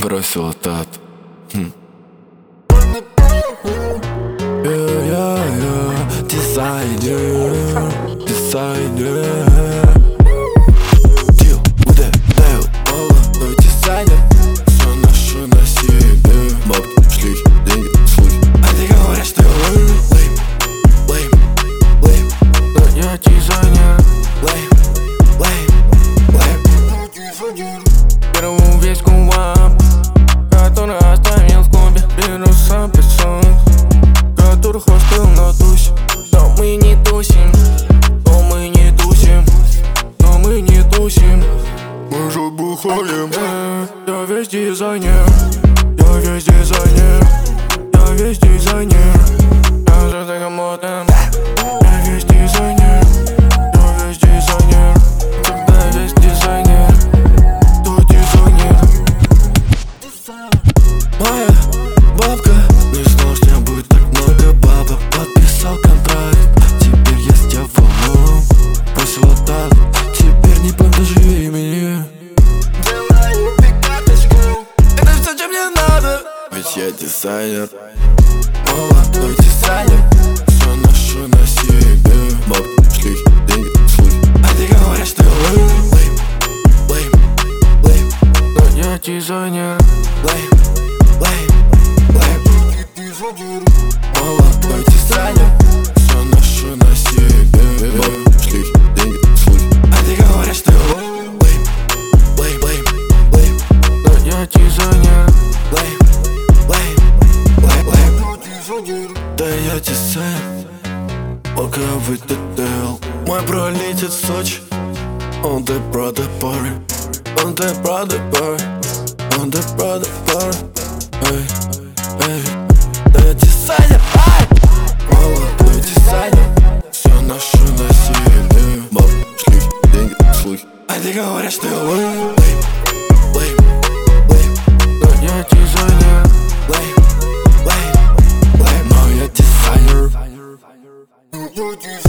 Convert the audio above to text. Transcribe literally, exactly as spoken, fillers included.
бросил тат. Хм. Yeah, yeah, yeah. Дизайнер, дизайнер. Deal with that deal. Молодой дизайнер. Все ношу на себе. Бабки, шлюхи, деньги, слухи. Они говорят, что я лейм, лейм, лейм. Но я дизайнер. Лейм, лейм, лейм. Первую весь кулап, который оставил в клубе. Беру сам пацан, которых остыл на тусе. Но мы не тусим, но мы не тусим, но мы не тусим. Мы же бухаем. Я весь дизайнер, я весь дизайнер, я весь дизайнер. Я за тагомотом. Я весь дизайнер, я весь дизайнер. Когда весь дизайнер, то дизайнер. Моя бабка не знал, что будет так много бабок. Подписал контракт, теперь я с дьяволом. Бросил так, теперь не помню даже имени. Делаю пикаточку, это все, чем мне надо. Ведь я дизайнер, молодой дизайнер. Все ношу на себе. Бабки, шлюхи, деньги, слухи. Они говорят, что я лейм, лейм, лейм, лейм. Но я дизайнер. Лейм, лейм, лейм. Молодой дизайнер. Все ношу на себе. Бабки, шлюхи, деньги, слухи. Они говорят, что я лейм, лейм, лейм, лейм. Но я дизайнер. Лейм, лейм, лейм, лейм. Да я дизайнер. Пока вы детейл. Мой пролетит в Сочи. On the brother party, on the brother party, on the brother party. Эй, эй, да я дизайнер, ай! Молодой дизайнер. Все ношу на себе. Бабки, шлюхи, деньги, слухи. Они говорят, что я лейм, лейм, лейм, лейм. Но я дизайнер. Лейм, лейм, лейм. Но я дизайнер.